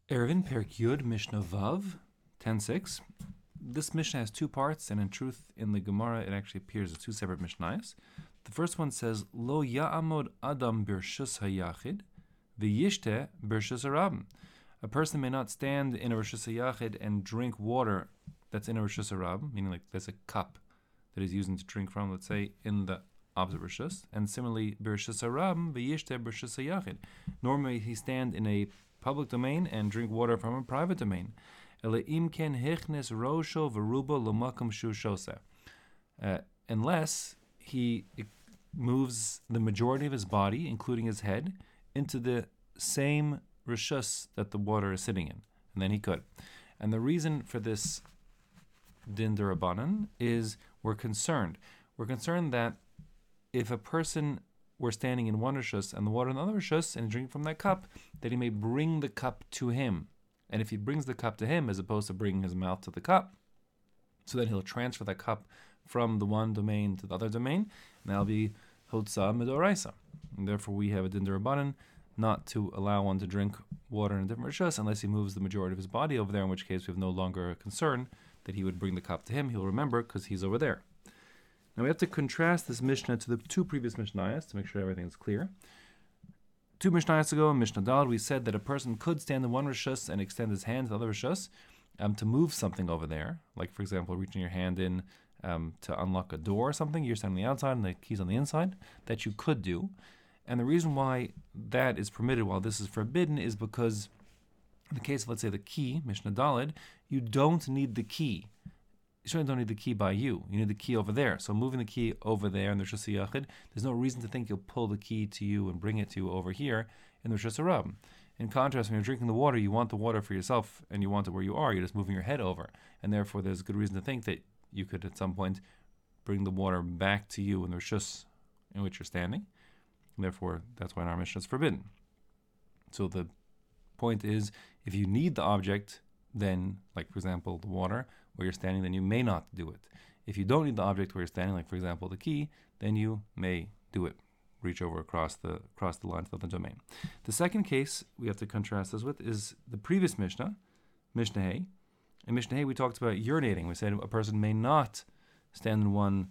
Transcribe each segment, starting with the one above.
Erevin Perek Yud Mishnah Vav 10:6. This Mishnah has two parts, and in truth, in the Gemara, it actually appears as two separate Mishnayos. The first one says, Lo ya'amod adam birshus hayachid, v'yishte birshus harabim. A person may not stand in a rishus hayachid and drink water that's in a rishus harabim, meaning like there's a cup that he's using to drink from, let's say, in the opposite rishus. And similarly, birshus harabim, v'yishte birshus hayachid. Normally, he stand in a public domain and drink water from a private domain. Unless he moves the majority of his body, including his head, into the same rishus that the water is sitting in, and then he could. And the reason for this din derabanan is we're concerned that if a person were standing in one rishus and the water in the other rishus and drinking from that cup, that he may bring the cup to him. And if he brings the cup to him as opposed to bringing his mouth to the cup, so then he'll transfer that cup from the one domain to the other domain, and that'll be hotza midoraisa. And therefore we have a din derabanan not to allow one to drink water in a different rishus unless he moves the majority of his body over there, in which case we have no longer a concern that he would bring the cup to him. He'll remember because he's over there. Now we have to contrast this Mishnah to the two previous Mishnayos to make sure everything is clear. Two Mishnayos ago in Mishnah Daled, we said that a person could stand in one rishus and extend his hand to the other rishus to move something over there, like for example reaching your hand in to unlock a door or something. You're standing on the outside and the key's on the inside. That you could do. And the reason why that is permitted while this is forbidden is because in the case of, let's say, the key, Mishnah Daled, you don't need the key. You certainly don't need the key by you. You need the key over there. So moving the key over there in the Rishus HaYachid, there's no reason to think you'll pull the key to you and bring it to you over here in the Rishus HaRabim. In contrast, when you're drinking the water, you want the water for yourself and you want it where you are. You're just moving your head over. And therefore, there's good reason to think that you could at some point bring the water back to you in the Rishus in which you're standing. And therefore, that's why in our Mishnah it's forbidden. So the point is, if you need the object, then, like for example, the water where you're standing, then you may not do it. If you don't need the object where you're standing, like for example the key, then you may do it. Reach over across the line to the other domain. The second case we have to contrast this with is the previous Mishnah, Mishnah Hay. In Mishnah Hay we talked about urinating. We said a person may not stand in one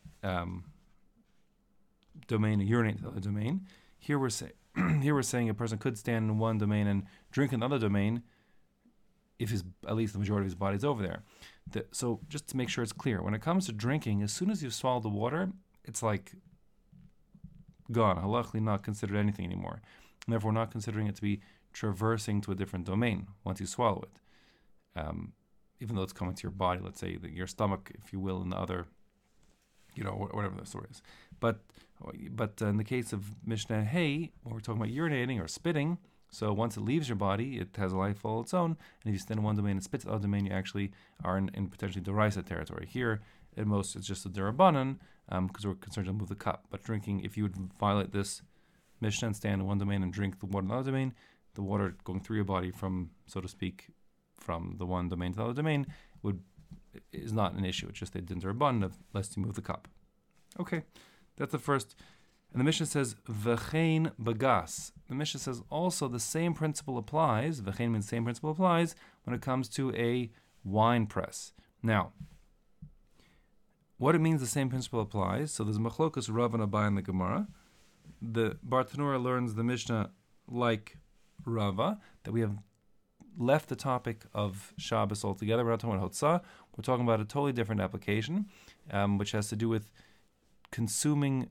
domain and urinate in the other domain. Here we're saying a person could stand in one domain and drink in the other domain if at least the majority of his body is over there. So just to make sure it's clear, when it comes to drinking, as soon as you've swallowed the water, it's like gone, halachically not considered anything anymore. And therefore not considering it to be traversing to a different domain once you swallow it. Even though it's coming to your body, let's say your stomach, if you will, in the other, whatever the story is. But in the case of Mishnah Hay, when we're talking about urinating or spitting, so once it leaves your body, it has a life all its own. And if you stand in one domain and spit to the other domain, you actually are in potentially Doraisa territory. Here, at most, it's just a Derabanan, because we're concerned to move the cup. But drinking, if you would violate this Mishnah and stand in one domain and drink the water in the other domain, the water going through your body from, so to speak, from the one domain to the other domain is not an issue. It's just a din Derabanan lest you move the cup. Okay, that's the first. And the Mishnah says, V'chein bagas. The Mishnah says also the same principle applies, V'chein means the same principle applies, when it comes to a wine press. Now, what it means the same principle applies, so there's Machlokas Rav and Abai in the Gemara. The Bartanura learns the Mishnah like Rava, that we have left the topic of Shabbos altogether. We're not talking about Hotzah. We're talking about a totally different application, which has to do with consuming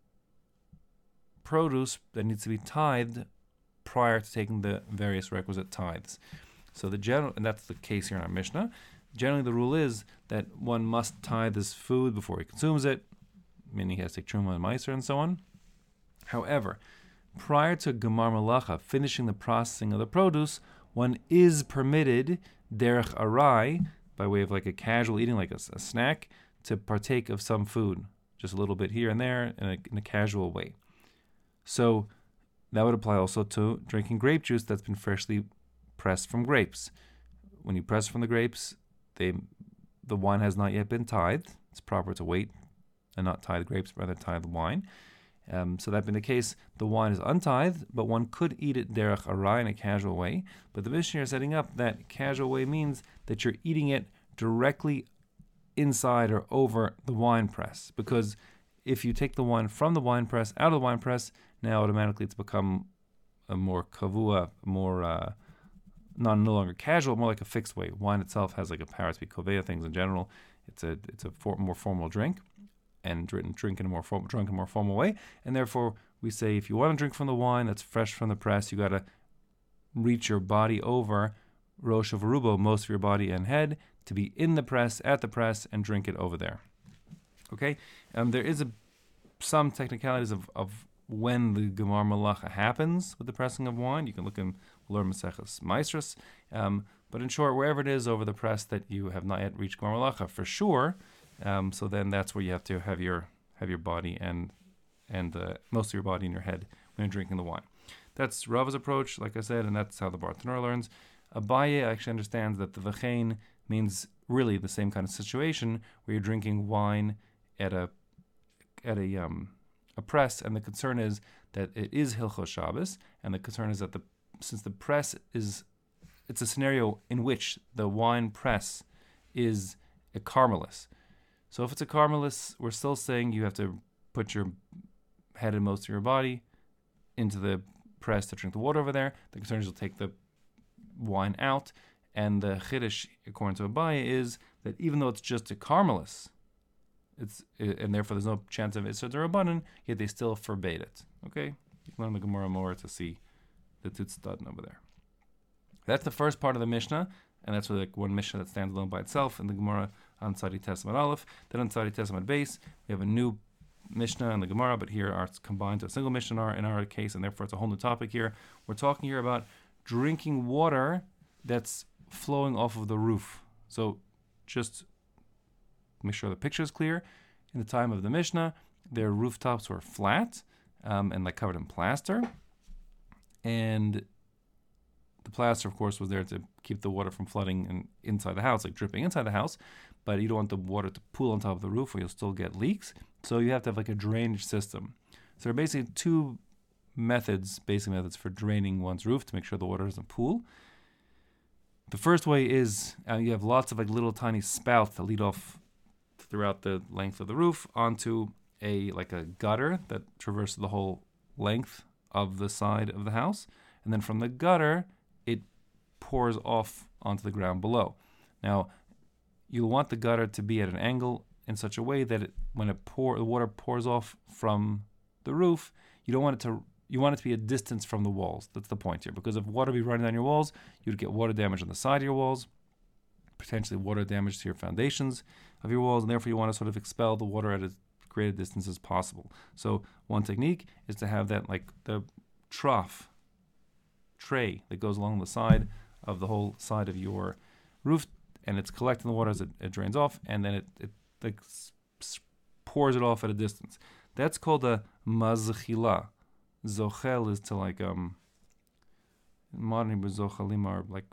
produce that needs to be tithed prior to taking the various requisite tithes. So and that's the case here in our Mishnah. Generally, the rule is that one must tithe his food before he consumes it, meaning he has to take truma and meiser and so on. However, prior to gemar malacha, finishing the processing of the produce, one is permitted derech arai, by way of like a casual eating, like a snack, to partake of some food, just a little bit here and there in a casual way. So that would apply also to drinking grape juice that's been freshly pressed from grapes. When you press from the grapes, the wine has not yet been tithed. It's proper to wait and not tithe the grapes, rather tithe the wine. So that being the case, the wine is untithed, but one could eat it derech arai in a casual way. But the Mishnah is setting up that casual way means that you're eating it directly inside or over the wine press. Because if you take the wine from the wine press, out of the wine press, now automatically it's become a more kavua, more no longer casual, more like a fixed way. Wine itself has like a power to be koveya things in general. It's a more formal drink, and drink in a more formal way. And therefore, we say if you want to drink from the wine that's fresh from the press, you got to reach your body over rosh of arubo, most of your body and head, to be in the press, at the press, and drink it over there. Okay, there is some technicalities of when the Gemar Malacha happens with the pressing of wine. You can look in Lord Maseches Maestros, but in short, wherever it is over the press that you have not yet reached Gemar Malacha, for sure. So then that's where you have to have your body and most of your body in your head when you're drinking the wine. That's Rava's approach, like I said, and that's how the Bartanura learns. Abaye actually understands that the v'chein means really the same kind of situation where you're drinking wine at a press, and the concern is that it is Hilchos Shabbos, and the concern is that since the press it's a scenario in which the wine press is a carmelis. So if it's a carmelis, we're still saying you have to put your head and most of your body into the press to drink the water over there. The concern is you'll take the wine out, and the chiddush, according to Abaye, is that even though it's just a carmelis, and therefore there's no chance of Isser D'Rabbanan, yet they still forbade it. Okay? You can learn the Gemara more to see the Tutzdaten over there. That's the first part of the Mishnah, and that's one Mishnah that stands alone by itself in the Gemara on Tzadi Testament Aleph. Then on Tzadi Testament Base, we have a new Mishnah in the Gemara, but here it's combined to a single Mishnah in our case, and therefore it's a whole new topic here. We're talking here about drinking water that's flowing off of the roof. So just make sure the picture is clear. In the time of the Mishnah, their rooftops were flat and like covered in plaster, and the plaster, of course, was there to keep the water from flooding inside the house, like dripping inside the house, but you don't want the water to pool on top of the roof or you'll still get leaks. So you have to have like a drainage system. So there are basically two basic methods for draining one's roof to make sure the water doesn't pool. The first way is you have lots of like little tiny spouts that lead off throughout the length of the roof onto a gutter that traverses the whole length of the side of the house. And then from the gutter, it pours off onto the ground below. Now, you'll want the gutter to be at an angle in such a way that when the water pours off from the roof, you want it to be a distance from the walls. That's the point here. Because if water be running down your walls, you'd get water damage on the side of your walls, potentially water damage to your foundations of your walls, and therefore you want to sort of expel the water at as great a distance as possible. So one technique is to have that like the tray that goes along the side of the whole side of your roof, and it's collecting the water as it drains off, and then it like pours it off at a distance. That's called a mazchila. Zochel is to like modern Hebrew zochelim are like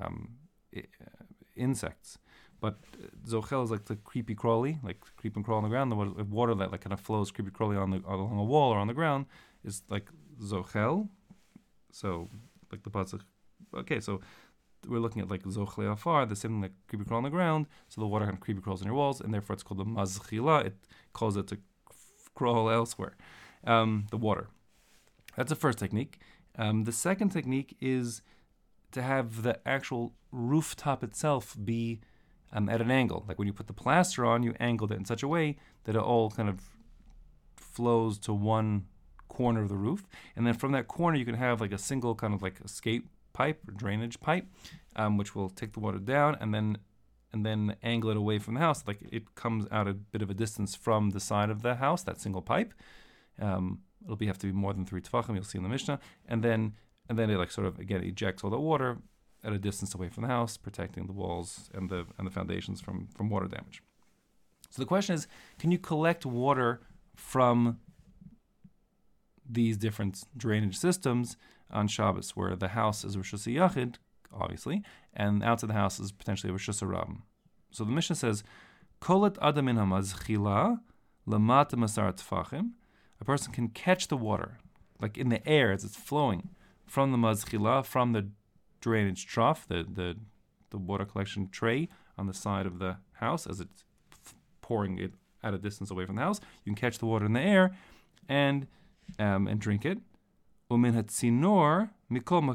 insects, but zochel is like the creepy crawly, like creep and crawl on the ground. The water that like kind of flows creepy crawly along a wall or on the ground is like zochel. So like the pasuk. Okay, so we're looking at like zochle afar, the same thing like creepy crawl on the ground. So the water kind of creepy crawls on your walls, and therefore it's called the mazchila. It calls it to crawl elsewhere. The water. That's the first technique. The second technique is to have the actual rooftop itself be at an angle. Like when you put the plaster on, you angled it in such a way that it all kind of flows to one corner of the roof. And then from that corner, you can have like a single kind of like escape pipe or drainage pipe, which will take the water down and then angle it away from the house. Like it comes out a bit of a distance from the side of the house, that single pipe. It'll have to be more than 3 tefachim, you'll see in the Mishnah. And then it like sort of, again, ejects all the water at a distance away from the house, protecting the walls and the foundations from water damage. So the question is, can you collect water from these different drainage systems on Shabbos, where the house is Rosh Yachid, obviously, and outside the house is potentially Rosh Hashanah? So the Mishnah says, Kolet adamin hamazchila lamata masar tefachim a person can catch the water, like in the air as it's flowing from the mazchila, from the drainage trough, the water collection tray on the side of the house as it's pouring it at a distance away from the house. You can catch the water in the air and drink it. Umin hatzinor mikol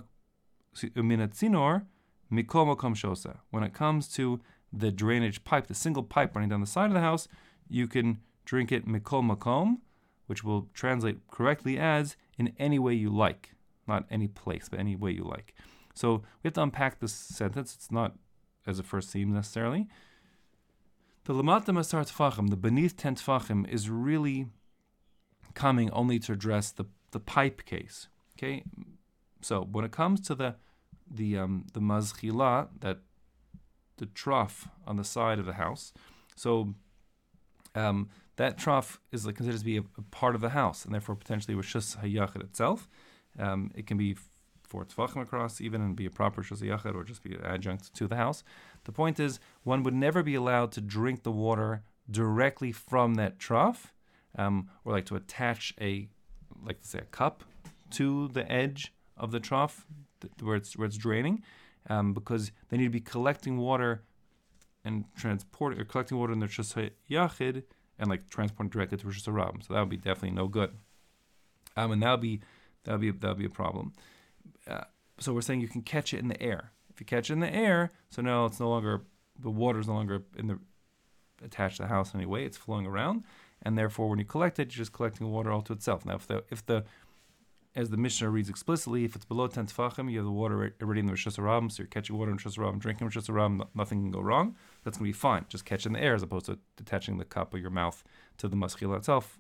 makom shosa. When it comes to the drainage pipe, the single pipe running down the side of the house, you can drink it mikol makom, which will translate correctly as in any way you like. Not any place, but any way you like. So we have to unpack this sentence. It's not as it first seems necessarily. The lamata masar tefachim, the beneath 10 tefachim, is really coming only to address the pipe case. Okay, so when it comes to the mazchila, that the trough on the side of the house, so that trough is considered to be a part of the house, and therefore potentially reshus hayachid itself. It can be 4 tefachim across even and be a proper reshus hayachid or just be an adjunct to the house. The point is, one would never be allowed to drink the water directly from that trough, or like to attach a cup to the edge of the trough where it's draining, because they need to be collecting water and collecting water in the reshus hayachid and like transporting directly to reshus harabim. So that would be definitely no good, and that would be a problem. So we're saying you can catch it in the air. If you catch it in the air, so now it's no longer, the water is no longer attached to the house anyway. It's flowing around, and therefore when you collect it, you're just collecting water all to itself. Now, as the Mishnah reads explicitly, if it's below 10 tefachim, you have the water already in the reshus harabim, so you're catching water in reshus harabim, drinking reshus harabim, nothing can go wrong. That's going to be fine. Just catch it in the air as opposed to detaching the cup of your mouth to the maschila itself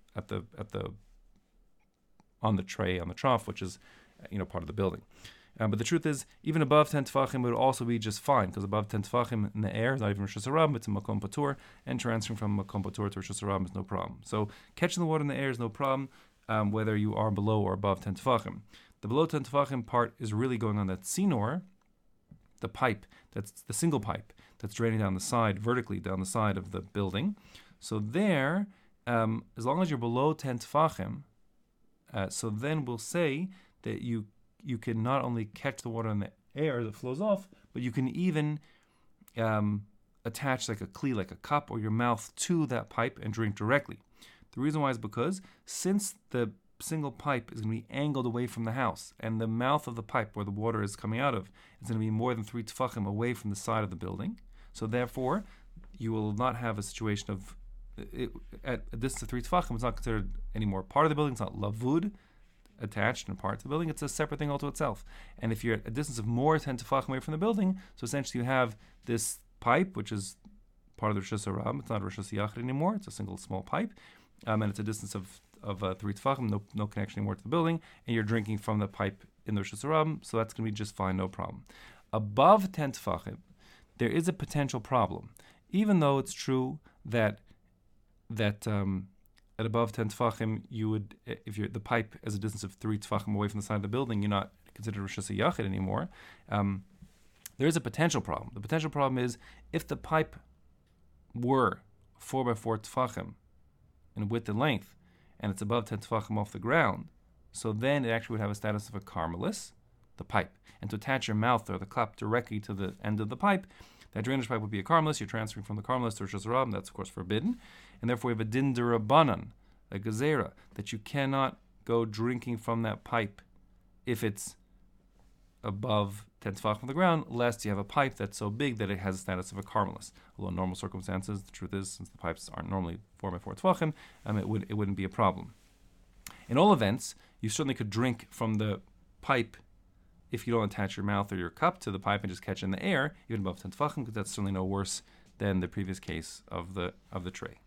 on the tray, on the trough, which is part of the building. But the truth is, even above 10 tefachim would also be just fine, because above 10 tefachim in the air is not even reshus harabim, it's a makom patur, and transferring from makom patur to reshus harabim is no problem. So catching the water in the air is no problem, whether you are below or above 10 tefachim. The below 10 tefachim part is really going on that tzinor, the pipe, that's the single pipe that's draining down the side, vertically down the side of the building. So there, as long as you're below 10 tefachim, so then we'll say that you can not only catch the water in the air that flows off, but you can even attach like a kli, like a cup or your mouth to that pipe and drink directly. The reason why is because since the single pipe is going to be angled away from the house, and the mouth of the pipe where the water is coming out of is going to be more than 3 tefachim away from the side of the building, so therefore you will not have a situation of at a distance of 3 tefachim. It's not considered any more part of the building. It's not lavud, attached and a part of the building. It's a separate thing all to itself. And if you're at a distance of more 10 tefachim away from the building, so essentially you have this pipe, which is part of the reshus harabim. It's not a reshus hayachid anymore. It's a single small pipe, and it's a distance of 3 tefachim, no connection anymore to the building, and you're drinking from the pipe in the reshus harabim, so that's going to be just fine, no problem. Above 10 tefachim, there is a potential problem, even though it's true that at above 10 tefachim, you would, if the pipe is a distance of 3 tefachim away from the side of the building, you're not considered reshus hayachid anymore. There is a potential problem. The potential problem is if the pipe were 4 by 4 tefachim in width and length, and it's above 10 tefachim off the ground, so then it actually would have a status of a carmelis, the pipe. And to attach your mouth or the cup directly to the end of the pipe, that drainage pipe would be a carmelis. You're transferring from the carmelis to reshus harabim. That's, of course, forbidden. And therefore, we have a din derabanan, a gezerah, that you cannot go drinking from that pipe if it's above 10 tefachim from the ground, lest you have a pipe that's so big that it has the status of a carmelis. Although in normal circumstances, the truth is, since the pipes aren't normally 4 by 4 tefachim, it wouldn't be a problem. In all events, you certainly could drink from the pipe if you don't attach your mouth or your cup to the pipe and just catch it in the air, even above 10 tefachim, because that's certainly no worse than the previous case of the tray.